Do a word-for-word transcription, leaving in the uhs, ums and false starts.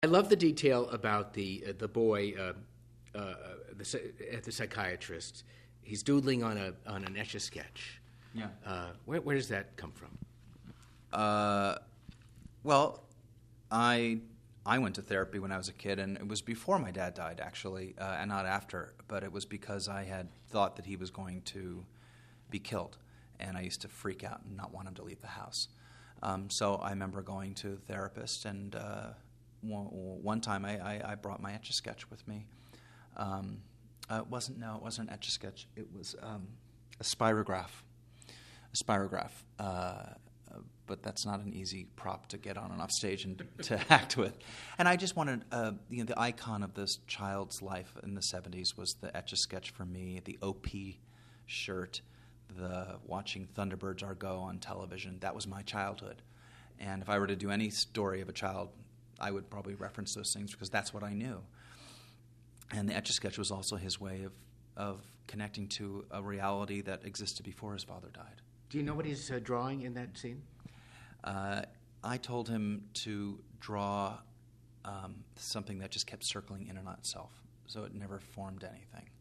I love the detail about the uh, the boy, uh, uh, the, the psychiatrist. He's doodling on a on an etch a sketch. Yeah. Uh, where, where does that come from? Uh, well, I I went to therapy when I was a kid, and it was before my dad died, actually, uh, and not after. But it was because I had thought that he was going to be killed, and I used to freak out and not want him to leave the house. Um, so I remember going to a therapist, and uh, one, one time I, I, I brought my Etch-a-Sketch with me. Um, uh, it wasn't no, it wasn't an Etch-a-Sketch. It was um, a spirograph. A spirograph. Uh, but that's not an easy prop to get on and off stage and to act with. And I just wanted, uh, you know, the icon of this child's life in the seventies was the Etch-a-Sketch for me, the O P shirt, the watching Thunderbirds Argo on television. That was my childhood. And if I were to do any story of a child, I would probably reference those things because that's what I knew. And the Etch-a-Sketch was also his way of, of connecting to a reality that existed before his father died. Do you know what he's uh, drawing in that scene? Uh, I told him to draw um, something that just kept circling in and on itself, so it never formed anything.